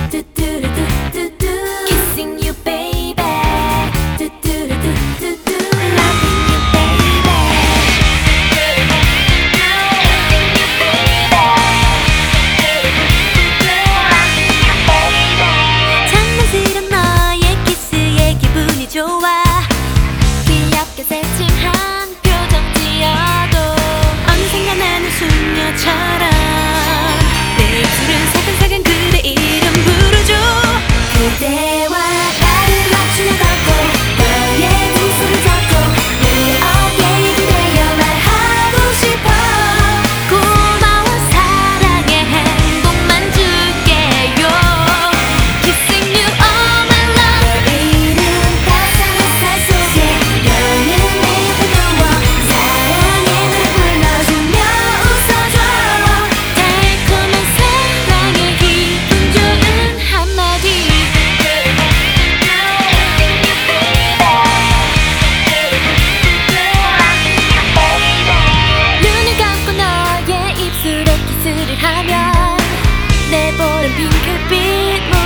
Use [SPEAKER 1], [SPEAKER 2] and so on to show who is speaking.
[SPEAKER 1] Kissing you baby, loving you baby, 장난스런 너의 키스에 기분이 좋아. 귀엽게 새침한 표정 지어도 언젠가 나는 수녀처럼 내 입술은 사근사근 그대 이름 부르죠. 그대와 나를 맞추며 걷고 너의 두 손을 잡고 내 어깨에 기대어 말하고 싶어. 고마워 사랑해 행복만 줄게요. Kissing you all my love. 내일은 따스한 햇살 속에 너는 내 옆에 누워 사랑해 날 불러주며 웃어줘. 달콤한 사랑의 기분 좋은 한마디. 눈을 감고 너의 입술에 키스를 하면 내 보란 핑크빛